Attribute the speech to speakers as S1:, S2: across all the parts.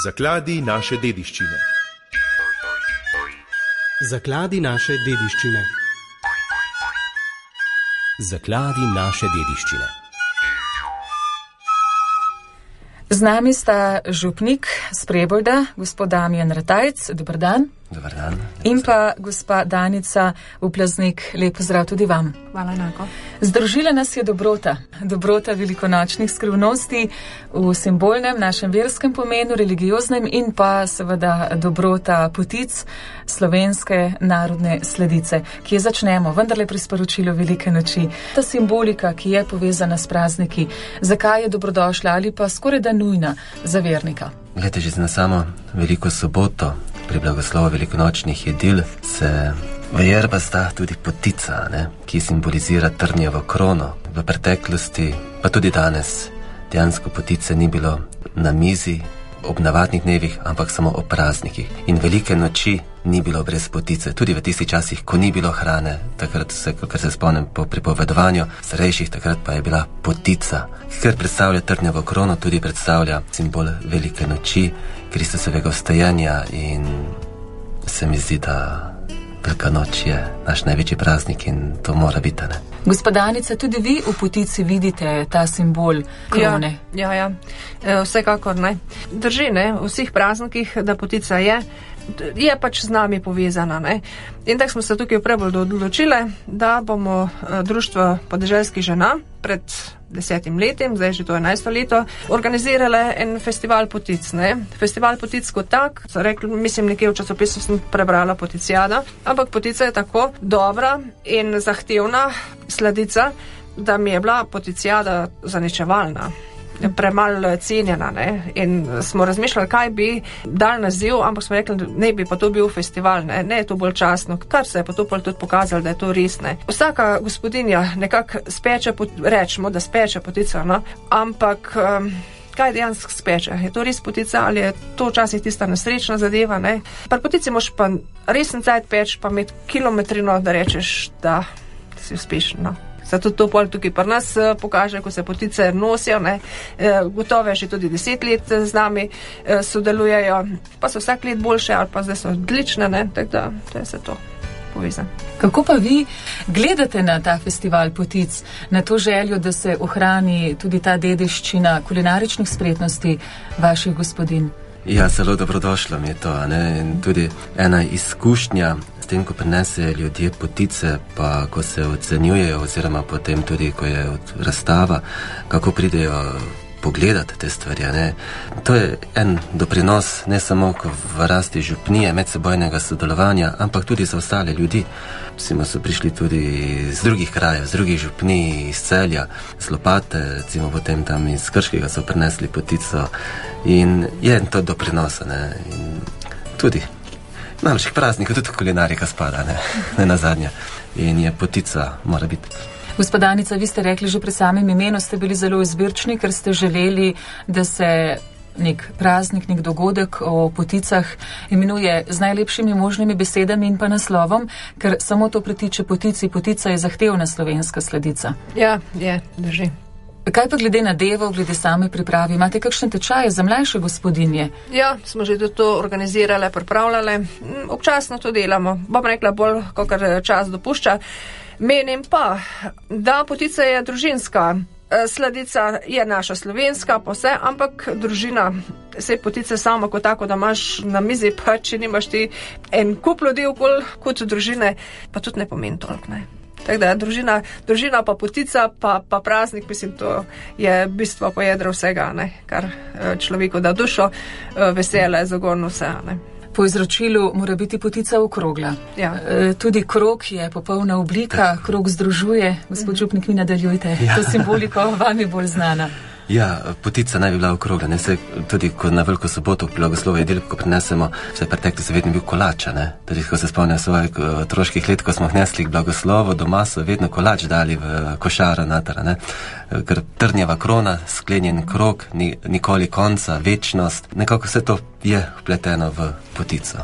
S1: Zakladi naše dediščine.
S2: Zakladi naše dediščine. Zakladi naše dediščine.
S3: Z nami sta župnik z Prebolda, gospod Damjan Ratajc, dober dan.
S4: Dobar dan.
S3: In pa gospa Danica Uplaznik, lep pozdrav tudi vam.
S5: Hvala enako.
S3: Združila nas je dobrota. Dobrota velikonočnih skrivnosti v simbolnem, našem verskem pomenu, religioznem in pa seveda dobrota potic slovenske narodne sladice, ki je začnemo vendarle pri sporočilu Velike noči. Ta simbolika, ki je povezana s prazniki, zakaj je dobrodošla ali pa skoraj da nujna za vernika?
S4: Glede, že na samo Veliko soboto pri blagoslovu velikonočnih jedil se v jerbasta tudi potica, ki simbolizira trnjevo krono. V preteklosti, pa tudi danes, dejansko potice ni bilo na mizi ob navadnih dnevih, ampak samo ob praznikih. In Velike noči ni bilo brez potice. Tudi v tistih časih, ko ni bilo hrane, takrat kar se spomnim po pripovedovanju starejših, takrat pa je bila potica, ker predstavlja trnjevo krono, tudi predstavlja simbol Velike noči, Kristusovega vstajanja, in se mi zdi, da Velika noč je naš največji praznik in to mora biti, ne?
S3: Gospodanica, tudi vi v potici vidite ta simbol krone?
S5: Ja. Vsekakor ne. Drži, ne, v vseh praznikih, da potica je pač z nami povezana, ne. In tako smo se tukaj v Preboldu odločile, da bomo društvo podeželskih žena pred 10 letom, zdaj že to 11. leto, organizirale en festival potic, ne. Festival potic kot tak, so rekli, mislim, nekje v časopisu sem prebrala Poticijada, ampak potica je tako dobra in zahtevna sladica, da mi je bila Poticijada zaničevalna, premalo cenjena, ne. In smo razmišljali, kaj bi dal naziv, ampak smo rekli, ne bi pa to bil festival, ne je to bolj častno, kar se je pa to tudi pokazalo, da je to res, ne. Vsaka gospodinja nekako speče, rečemo, da speče potico, no, ampak kaj dejansko speče? Je to res potica ali je to včasih tista nesrečna zadeva, ne? Pri potici moš pa resen cajt peč, pa imeti kilometrino, da rečeš, da si uspešen, no. Zato to pol tukaj pri nas pokaže, ko se potice nosijo, ne. Gotovo že tudi 10 let z nami sodelujejo, pa so vsak let boljše ali pa zdaj so odlične, ne, tako da to je vse to povezano.
S3: Kako pa vi gledate na ta festival potic, na to željo, da se ohrani tudi ta dediščina kulinaričnih spretnosti vaših gospodinj?
S4: Ja, zelo dobrodošlo mi je to, ne, in tudi ena izkušnja s tem, ko prinesejo ljudje potice, pa ko se ocenjujejo, oziroma potem tudi, ko je razstava, kako pridejo pogledati te stvari, ne. To je en doprinos, ne samo v rasti župnije, medsebojnega sodelovanja, ampak tudi za ostale ljudi. Recimo so prišli tudi z drugih krajev, z drugih župnij, iz Celja, z Lopate, recimo potem tam iz Krškega so prinesli potico in je to doprinos, ne. In tudi najlepših praznikov, tudi kulinarika spada, ne nazadnje. In je potica, mora biti.
S3: Gospodanica, vi ste rekli že pri samem imenu, ste bili zelo izbirčni, ker ste želeli, da se nek praznik, nek dogodek o poticah imenuje z najlepšimi možnimi besedami in pa naslovom, ker samo to pritiče potici. Potica je zahtevna slovenska sladica.
S5: Ja, je, drži.
S3: Kaj pa glede na devo, glede same pripravi? Imate kakšne tečaje za mlajše gospodinje?
S5: Ja, smo že to organizirale, pripravljale. Občasno to delamo. Bom rekla bolj, kakor čas dopušča. Menim pa, da potica je družinska. Sladica je naša slovenska, pa vse, ampak družina, sej potice samo kot tako, da imaš na mizi, pa če nimaš ti en kup ljudi okoli kot družine, pa tudi ne pomeni toliko, ne. Tako da družina pa potica, pa praznik, mislim, to je bistvo pa jedro vsega, ne, kar človeku da dušo, vesele, zagorno vse, ne.
S3: Po izročilu mora biti potica okrogla.
S5: Ja.
S3: Tudi krog je popolna oblika, krog združuje. Gospod župnik, vi nadaljujte. Ja. To simboliko vam je bolj znana.
S4: Ja, potica naj bi bila okrogla, ne, se tudi ko na Veliko soboto blagoslovo jedil, ko prinesemo, vse pretekli se vedno bil kolač, ne. Tudi ko se spomnim svojih otroških let, ko smo hnesli k blagoslovu, doma so vedno kolač dali v košaro natar, ne. Ker trnjeva krona, sklenjen krog, nikoli konca, večnost, nekako vse to je vpleteno v potico.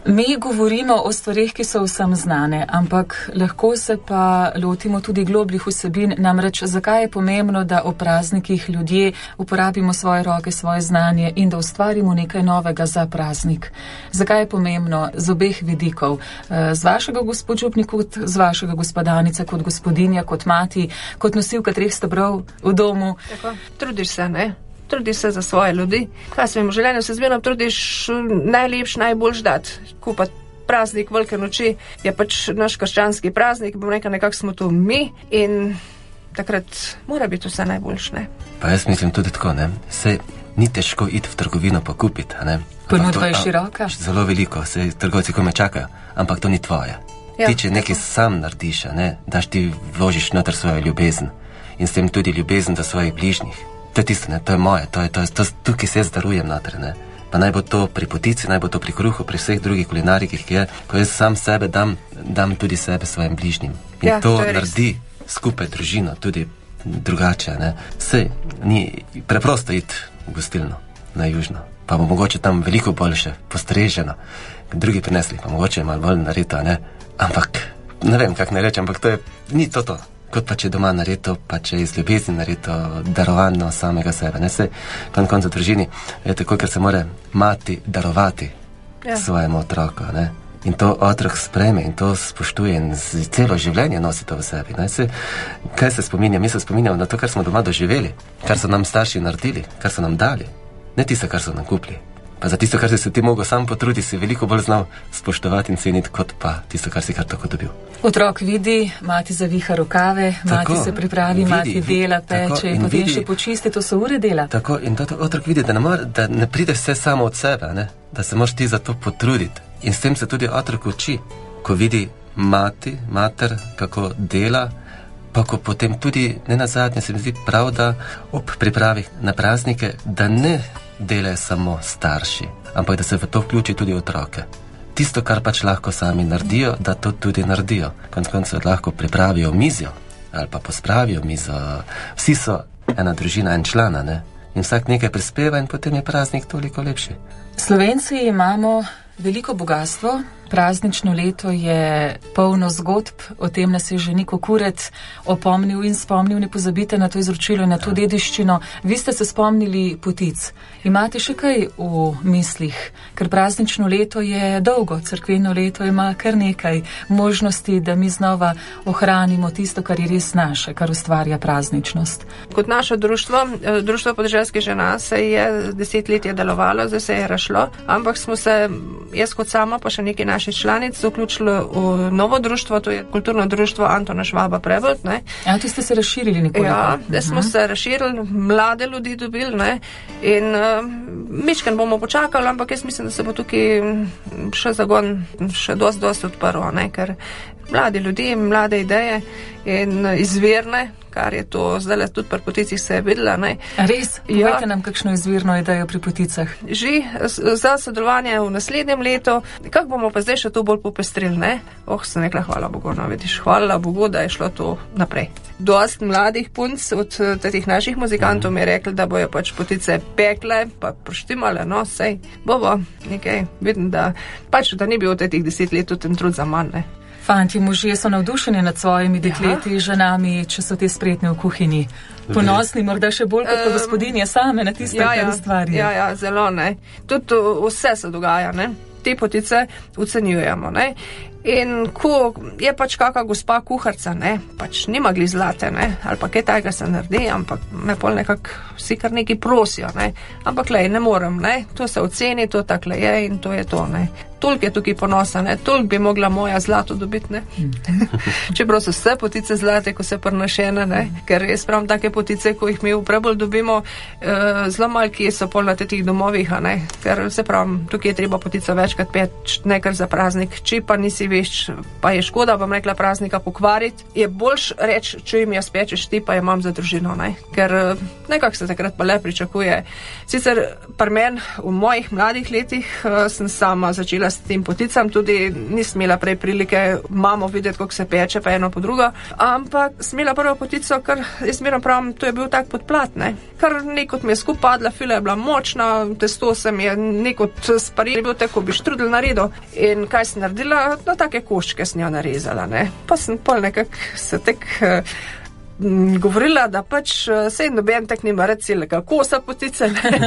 S3: Mi govorimo o stvarih, ki so vsem znane, ampak lahko se pa lotimo tudi globljih vsebin, namreč zakaj je pomembno, da o praznikih ljudje uporabimo svoje roke, svoje znanje in da ustvarimo nekaj novega za praznik. Zakaj je pomembno z obeh vidikov, z vašega gospod župnik, kot z vašega gospodanica, kot gospodinja, kot mati, kot nosilka 3 stebrov v domu.
S5: Tako. Trudiš se, ne? Trudiš se za svoje ljudi. Kaj se v življenju se zmerno trudiš najlepš, najboljš dati. Ko pa praznik Velike noči je pač naš krščanski praznik, bom rekla, nekako smo tu mi in takrat mora biti vse najboljš, ne?
S4: Pa jaz mislim tudi tako, ne? Sej ni težko iti v trgovino pa kupiti, ne?
S3: Ponudba je široka.
S4: Zelo veliko, sej trgovci kome čakajo, ampak to ni tvoje.
S5: Ja,
S4: ti, če nekaj sam narediš, ne? Daš ti vložiš noter svojo ljubezen in s tem tudi ljubezen do svojih bližnjih. To je tisto, ne, to je moje, to tukaj se jaz darujem noter, ne. Pa naj bo to pri potici, naj bo to pri kruhu, pri vseh drugih kulinarikih, ki je, ko jaz sam sebe dam tudi sebe svojim bližnjim. In
S5: ja,
S4: to naredi skupaj družino tudi drugače, ne. Sej, ni preprosto iti v gostilno na južno, pa bo mogoče tam veliko boljše, postreženo, drugi prinesli, pa mogoče malo bolj nareto, ne. Ampak, ne vem, kak ne rečem, ampak to je, ni to. Kot pa če doma nareto, pa če iz ljubezni nareto, darovano samega sebe. Ne se, konec družini, je tako, ker se more mati darovati svojemu otroku, ne. In to otrok sprejme in to spoštuje in celo življenje nosi to v sebi, ne. Se, kaj se spominja? Mi se spominjamo na to, kar smo doma doživeli, kar so nam starši naredili, kar so nam dali, ne tisto, kar so nam kupili. Pa za tisto, kar si se ti mogel sam potruditi, si veliko bolj znal spoštovati in ceniti, kot pa tisto, kar si kar tako dobil.
S3: Otrok vidi, mati zaviha rokave, tako, mati se pripravi, mati dela, peče in potem še počisti, to so ure dela. Tako,
S4: in to otrok vidi, da ne pride vse samo od sebe, ne? Da se moraš ti za to potruditi. In s tem se tudi otrok uči, ko vidi mater, kako dela, pa ko potem tudi, ne nazadnje, se mi zdi prav, da ob pripravi na praznike, da ne delajo samo starši, ampak da se v to vključi tudi otroke. Tisto, kar pač lahko sami naredijo, da to tudi naredijo. Konec koncev lahko pripravijo mizo ali pa pospravijo mizo. Vsi so ena družina, en člana, ne? In vsak nekaj prispeva in potem je praznik toliko lepši.
S3: Slovenci imamo veliko bogatstvo. Praznično leto je polno zgodb, o tem nas je že Niko Kuret opomnil in spomnil, ne pozabite na to izročilo in na to dediščino. Vi ste se spomnili potic. Imate še kaj v mislih? Ker praznično leto je dolgo, cerkveno leto ima kar nekaj možnosti, da mi znova ohranimo tisto, kar je res naše, kar ustvarja prazničnost.
S5: Kot naše društvo podeželskih žena se je 10 let je delovalo, zdaj se je razšlo, ampak smo se, jaz kot sama, pa še nekaj naših članic vključilo v novo društvo, to je kulturno društvo Antona Švaba Prebold, ne.
S3: Ja, tu ste se razširili nekoliko.
S5: Ja, da smo se razširili, mlade ljudi dobili, ne, in mičken bomo počakali, ampak jaz mislim, da se bo tukaj še zagon še dosti odprlo, ne, ker mladi ljudi, mlade ideje in izvirne, kar je to zdaj tudi pri poticih se je videla, ne.
S3: Res? Povejte nam kakšno izvirno idejo pri poticah.
S5: Že za sodelovanje v naslednjem letu, kako bomo pa zdaj še to bolj popestrili, ne? Sem rekla, hvala Bogu, no vidiš, hvala Bogu, da je šlo to naprej. Dost mladih punc od teh naših muzikantov mi je rekli, da bojo pač potice pekle, pa proštimale, no, sej, bovo, nekaj, vidim, da pač, da ni bil teh 10 let ten trud za manj, ne.
S3: Fanti, možje so navdušeni nad svojimi dekleti, ženami, če so te spretne v kuhinji. Ponosni, morda še bolj kot gospodinje same na tiste, kar ustvarjajo.
S5: Ja, zelo, ne. Tudi vse se dogaja, ne. Te potice ocenjujemo, ne. In ko je pač kakšna gospa kuharca, ne, pač nima gli zlate, ne, ali pa kaj tajega se naredi, ampak me pol nekako vsi kar neki prosijo, ne. Ampak lej, ne morem, ne, to se oceni, to takle je in to je to, ne. Toliko je tukaj ponosa, ne, toliko bi mogla moja zlato dobiti, ne. Čeprav so vse potice zlate, ko se prnašene, ne, ker jaz pravim take potice, ko jih mi v Prebold dobimo, zelo malo, ki so pol na teh domovih, ne, ker se pravim, tukaj je treba potico večkrat peč, nekar za praznik, če pa nisi veš, pa je škoda, bom rekla, praznika pokvariti, je boljš reči, če jim jaz pečeš, ti pa imam za družino, ne? Ker nekako se takrat pa le pričakuje. Sicer pri meni v mojih mladih letih sem sama začela s tem poticam, tudi nisem imela prej prilike mamo videti, kako se peče, pa eno po drugo, ampak sem imela prvo potico, ker jaz meram pravim, to je bil tak podplat, ne? Kar nekot mi je skup padla, fila je bila močna, testo se mi je nekot sparil, bil tako bi štrudel naredil in kaj sem naredila, no take koščke sem jo narezala, ne. Pa sem pol nekako se tek govorila, da pač sej noben tak nima rad celega kosa potice,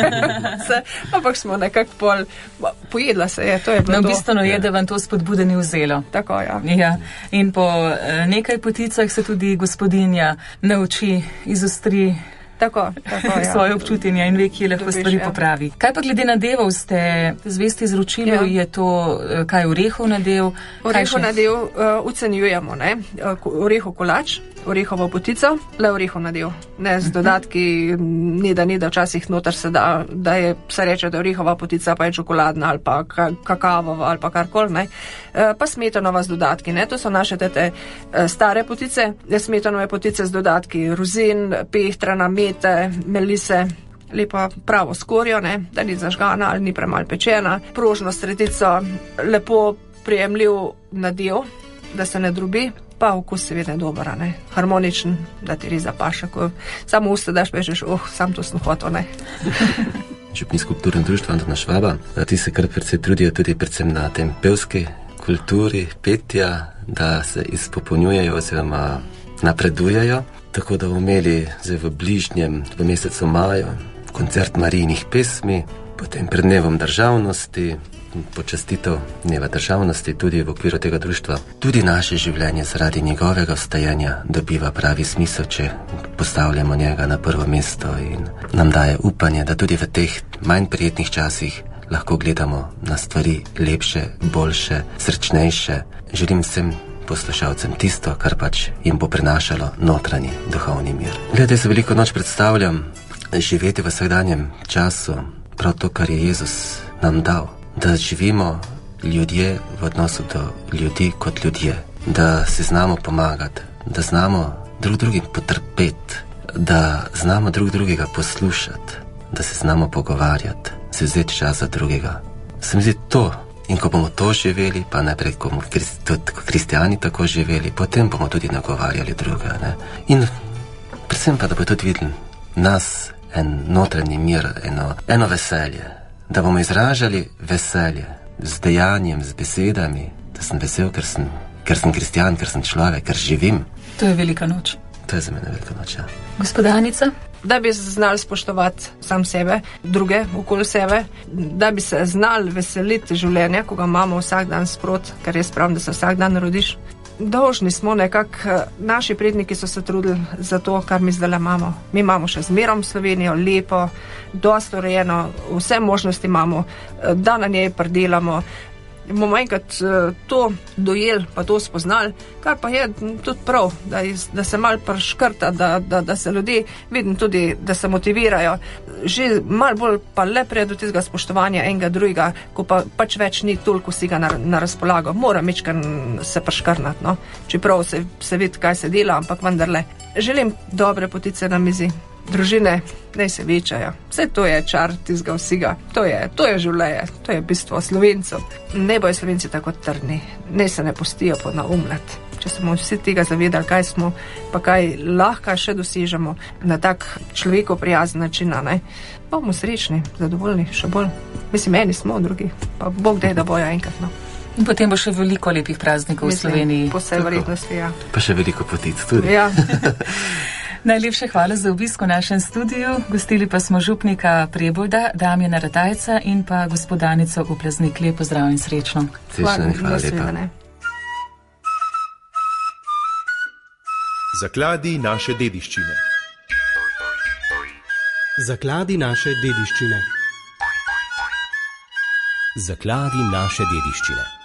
S5: ampak smo nekako pol pojedla se je, to je bilo
S3: to. No, bistveno je, da vam to spodbude ni vzelo.
S5: Tako, ja.
S3: Ja. In po nekaj poticah se tudi gospodinja nauči, izostri
S5: Tako, ja.
S3: Svoje občutenja in ve, kje lahko stvari popravi. Kaj pa glede nadevov ste zvesti izročili, je to kaj orehov nadev?
S5: Orehov nadev ocenjujemo, ne? Orehov kolač, orehovo potico, le orehov nadev. Ne z dodatki, ni da včasih noter se da je se reče, da je orehova potica pa je čokoladna ali pa kakavova ali pa karkoli, ne? Pa smetanova z dodatki, ne? To so naše tete stare potice, smetanove potice z dodatki rozin, pehtrana, mete, melise, lepo pravo skorjo, ne, da ni zažgana ali ni premalo pečena, prožno sredico, lepo prijemljiv nadev, da se ne drobi, pa okus seveda je dober, ne, harmoničen, da ti res zapaša, ko samo usta daš, pečeš, sam to sem hotel, ne.
S4: Župnijsko kulturno društvo Antona Švaba, ti se kar precej trudijo tudi predvsem na tem pevski kulturi, petja, da se izpopolnjujejo oziroma napredujejo. Tako da bomo imeli zdaj v bližnjem, v mesecu maju, koncert Marijinih pesmi, potem pred dnevom državnosti, počastitev dneva državnosti tudi v okviru tega društva. Tudi naše življenje zaradi njegovega vstajanja dobiva pravi smisel, če postavljamo njega na prvo mesto in nam daje upanje, da tudi v teh manj prijetnih časih lahko gledamo na stvari lepše, boljše, srečnejše. Želim vsem poslušalcem tisto, kar pač jim bo prinašalo notranji duhovni mir. Glede, se veliko noč predstavljam živeti v vsakdanjem času, prav to, kar je Jezus nam dal, da živimo ljudje v odnosu do ljudi kot ljudje, da si znamo pomagati, da znamo drug drugim potrpeti, da znamo drug drugega poslušati, da se znamo pogovarjati, se vzeti čas za drugega. Se mi zdi to. In ko bomo to živeli, pa najprej, ko bomo tudi kristijani tako živeli, potem bomo tudi nagovarjali druga, ne. In predvsem pa, da bo tudi videl nas en notranji mir, eno veselje, da bomo izražali veselje z dejanjem, z besedami, da sem vesel, ker sem kristijan, ker sem človek, ker živim.
S3: To je velika noč.
S4: To je za mene velika noč, ja.
S3: Gospodanica?
S5: Da bi znali spoštovati sam sebe, druge okoli sebe, da bi se znali veseliti življenja, ko ga imamo vsak dan sprot, ker jaz pravim, da se vsak dan rodiš. Dolžni smo nekako, naši predniki so se trudili za to, kar mi zdaj imamo. Mi imamo še zmerom Slovenijo, lepo, dosti urejeno, vse možnosti imamo, da na njej predelamo. Bomo enkrat to dojeli, pa to spoznali, kar pa je tudi prav, da se malo preškrta, da se ljudje, vidim tudi, da se motivirajo, že malo bolj pa le pred do tistega spoštovanja enega drugega, ko pa pač več ni toliko vsega na razpolago. Mora mečkan se preškrnati, no. Čeprav se vidi, kaj se dela, ampak vendarle. Želim dobre potice na mizi. Družine, naj se večajo. Vse to je čar tistega vsega. To je življenje, to je bistvo Slovencov. Ne bojo Slovenci tako trdni, ne se ne pustijo ponaumljati. Če smo vsi tega zavedali, kaj smo, pa kaj lahko še dosežemo na tak človeku prijazen način, ne? Bomo srečni, zadovoljni, še bolj. Mislim, eni smo, drugi, pa Bog dej, da bojo enkrat, no.
S3: In potem bo še veliko lepih praznikov v Sloveniji.
S5: Po vsej verjetnosti, ja.
S4: Pa še veliko potic tudi.
S5: Ja.
S3: Najlepše hvala za obisk v našem studiu. Gostili pa smo župnika Prebolda, Damjana Ratajca in pa gospodanico Uplaznik. Lep pozdrav in srečno.
S4: Hvala lepa.
S1: Zakladi naše dediščine.
S2: Zakladi naše dediščine. Zakladi naše dediščine.